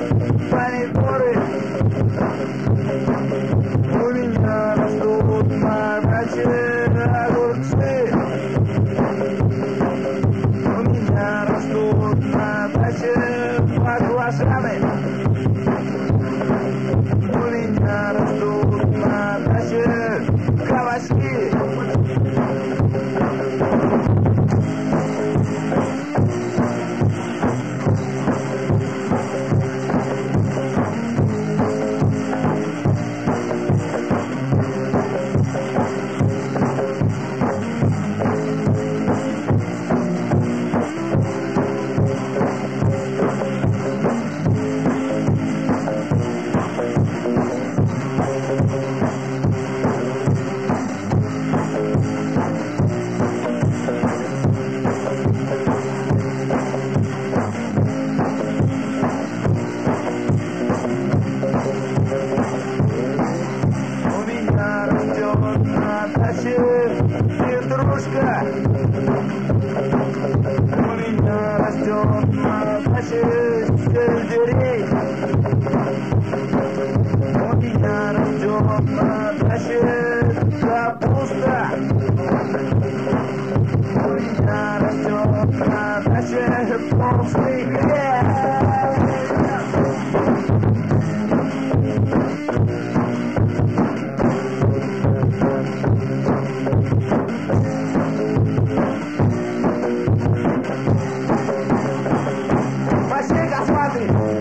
помидоры. У меня растут на даче огурцы. У меня растут на даче баклажаны. У меня растут на даче кабачки. Петрушка, у меня растет на даче сельдерей. У меня растет на даче капуста. У меня растет на даче толстый хлеб. Пошли, косматый!